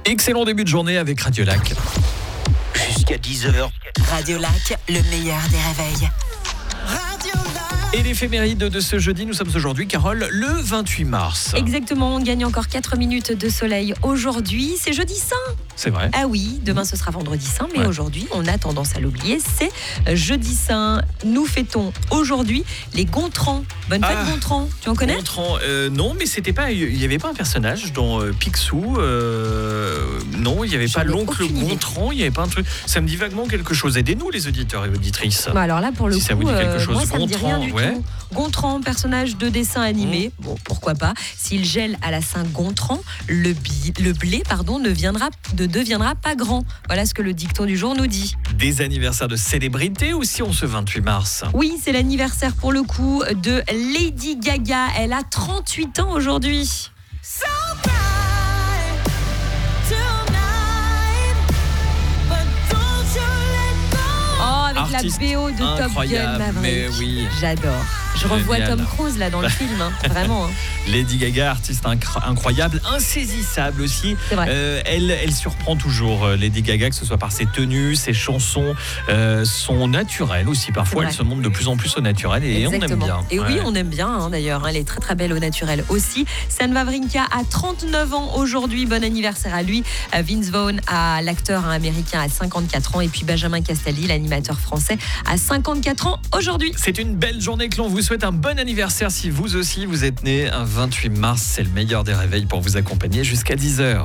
Excellent début de journée avec Radio Lac. Jusqu'à 10h. Radio Lac, le meilleur des réveils. Et l'éphéméride de ce jeudi, nous sommes aujourd'hui, Carole, le 28 mars. Exactement, on gagne encore 4 minutes de soleil aujourd'hui. C'est jeudi saint. C'est vrai. Ah oui, demain ce sera vendredi saint, mais Ouais. aujourd'hui, on a tendance à l'oublier, c'est jeudi saint. Nous fêtons aujourd'hui les Gontrans. Bonne fête Gontrans, tu en connais ? Gontran, non, mais c'était pas. Il n'y avait pas un personnage dans Picsou. Non, il n'y avait J'en pas ai l'oncle aucune idée. Gontran. Il n'y avait pas un truc. Ça me dit vaguement quelque chose. Aidez-nous, les auditeurs et auditrices. Bah alors là, pour le Si coup, ça vous dit quelque chose, moi, ça me dit Gontran, rien du ouais. tout. Gontran, personnage de dessin animé. Bon, pourquoi pas. S'il gèle à la Saint-Gontran, le blé ne deviendra pas grand. Voilà ce que le dicton du jour nous dit. Des anniversaires de célébrités aussi en ce 28 mars. Oui, c'est l'anniversaire pour le coup de Lady Gaga. Elle a 38 ans aujourd'hui. Oh, avec Artiste la BO de Top Gun incroyable, Maverick. mais oui. J'adore. Je revois Génial. Tom Cruise là dans le film, hein. Vraiment. Hein. Lady Gaga, artiste incroyable, insaisissable aussi. C'est vrai. Elle surprend toujours, Lady Gaga, que ce soit par ses tenues, ses chansons, son naturel aussi. Parfois, C'est elle vrai. se montre de plus en plus au naturel et Exactement. on aime bien. Et oui, Ouais. on aime bien hein, d'ailleurs. Elle est très très belle au naturel aussi. San Wawrinka a 39 ans aujourd'hui. Bon anniversaire à lui. Vince Vaughn, l'acteur américain, a 54 ans. Et puis Benjamin Castaldi, l'animateur français, a 54 ans aujourd'hui. C'est une belle journée que l'on vous souhaite un bon anniversaire si vous aussi vous êtes né un 28 mars. C'est le meilleur des réveils pour vous accompagner jusqu'à 10h.